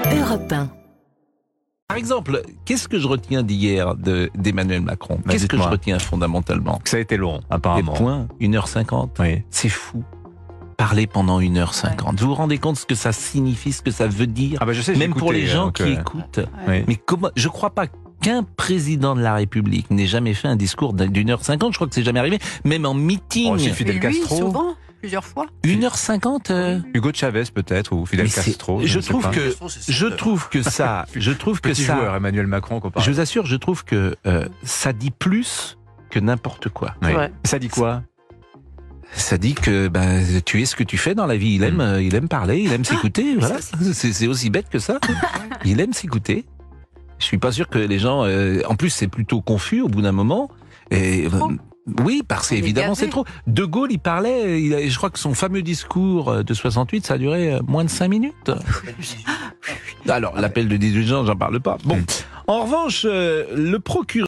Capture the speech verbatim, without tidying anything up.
Europe un. Par exemple, qu'est-ce que je retiens d'hier de, d'Emmanuel Macron? Bah, Qu'est-ce que je dites-moi. retiens fondamentalement? Ça a été long, Les apparemment. points, une heure cinquante. Oui. C'est fou. Parler pendant une heure cinquante. Vous vous rendez compte ce que ça signifie, ce que ça veut dire? Ah bah je sais, j'ai Même pour écouté, les gens donc, qui euh, écoutent. oui. Mais comment? Je crois pas qu'un président de la République n'ait jamais fait un discours d'une heure cinquante. Je crois que c'est jamais arrivé. Même en meeting. Oh, si, Et Fidel lui, Castro, souvent, plusieurs fois. Une heure cinquante. euh, Hugo Chavez peut-être, ou Fidel mais c'est- Castro. Je ne sais trouve pas. que, je trouve que ça, je trouve que Petit ça, joueur, Emmanuel Macron, comparé. je vous assure, je trouve que euh, ça dit plus que n'importe quoi. Oui. Ouais. Ça dit quoi? Ça dit que ben, tu es ce que tu fais dans la vie. Il aime, Mm. euh, il aime parler, il aime s'écouter. Voilà, ça, c'est c'est aussi bête que ça. Il aime s'écouter. Je suis pas sûr que les gens. euh, en plus, c'est plutôt confus au bout d'un moment. Et euh, Trop. oui, parce On est qu'évidemment, gavé. c'est trop. De Gaulle, il parlait. Il a- je crois que son fameux discours de soixante-huit, ça a duré euh, moins de cinq minutes. Alors, l'appel de dix-huit ans, j'en parle pas. Bon, Mm. en revanche, euh, le procureur.